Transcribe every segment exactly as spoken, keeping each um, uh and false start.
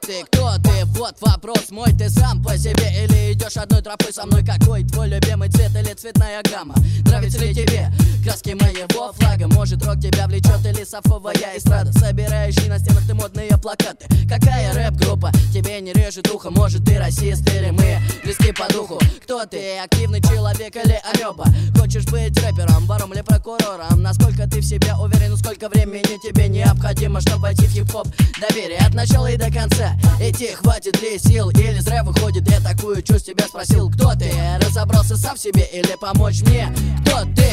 ты, кто ты? Вот вопрос мой, ты сам по себе или идешь одной тропой со мной? Какой твой любимый цвет или цветная гамма? Нравится ли тебе краски моего флага? Может, рок тебя влечет или совковая эстрада? Собирающий на стенах ты модные плакаты. Какая рэп-группа тебе не режет ухо? Может, ты расист или мы близки по духу? Кто ты, активный человек или амеба? Хочешь быть рэпером, вором или прокурором? Насколько ты в себе уверен, сколько времени тебе необходимо, чтобы войти в хип-хоп? Доверие от начала и до конца. Идти хватит ли сил или зря выходит? Я такую чушь тебя спросил. Кто ты? Разобрался сам в себе или помочь мне? Кто ты?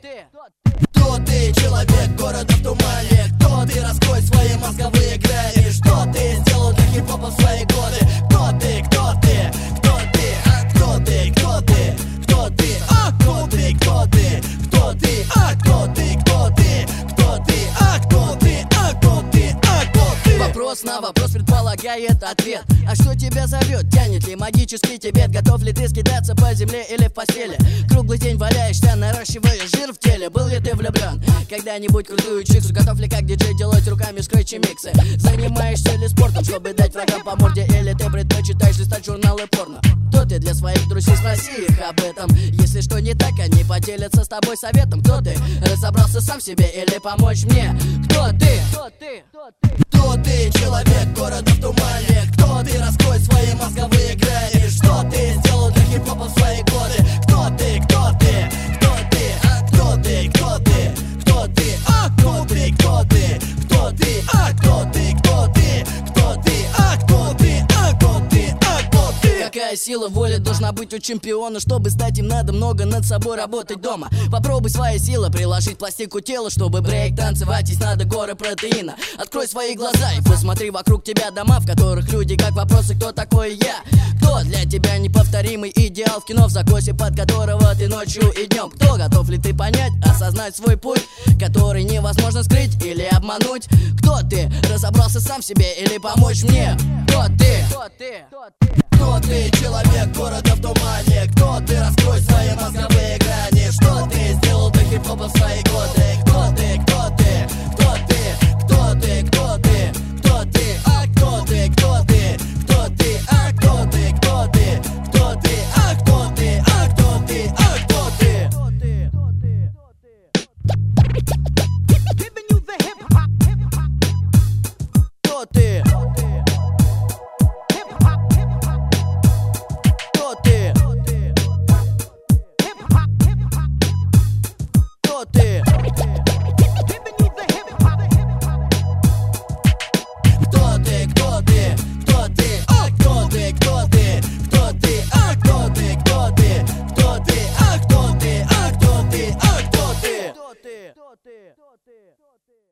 Кто ты, человек города в тумане? Кто ты? Раскрой свои мозговые грани. Что ты сделал для хип-хопа в свои годы? Кто ты? Кто ты? Кто ты? А кто ты? Кто ты? Кто ты? А кто ты? Кто ты? Кто ты? А кто ты? Кто ты? Кто ты? А кто ты? А кто ты? А кто ты? Вопрос на вопрос предполагает ответ. А что тебя зовет? Тянет ли магический Тибет? Готов ли ты скидаться по земле или в постели? Круглый день валяешься, наращиваешь жир в теле. Был ли ты влюблен когда-нибудь в крутую чиксу? Готов ли как диджей делать руками скретчи миксы? Занимаешься ли спортом, чтобы дать врагам по морде? Или ты предпочитаешь листать журналы порно? Кто ты? Для своих друзей спроси их об этом. Если что не так, они поделятся с тобой советом. Кто ты? Разобрался сам в себе или помочь мне? Кто ты? Кто ты? Кто ты, человек города в тумане? Кто ты? Раскрой свои мозговые грани. Что ты сделал для хип-хопа в свои годы? Кто ты? Кто ты? Кто ты? А кто ты? Кто ты? Кто ты? А кто ты? Кто ты? Кто ты? А кто ты? Кто ты? Кто ты? А кто ты? А кто ты? А кто ты? Какая сила воли должна быть у чемпиона? Чтобы стать им, надо много над собой работать дома. Попробуй свои силы приложить пластику тела. Чтобы брейк танцевать, здесь надо горы протеина. Открой свои глаза и посмотри вокруг тебя дома, в которых люди как вопросы: кто такой я? Кто для тебя неповторимый идеал в кино, в закосе под которого ты ночью и днем? Кто? Готов ли ты понять, осознать свой путь, который невозможно скрыть или обмануть? Кто ты? Разобрался сам в себе или помочь мне? Кто ты? Кто ты? Кто ты, человек города в тумане? Кто ты? Раскрой свои мозговые грани. Что ты сделал для хип-хопа в своей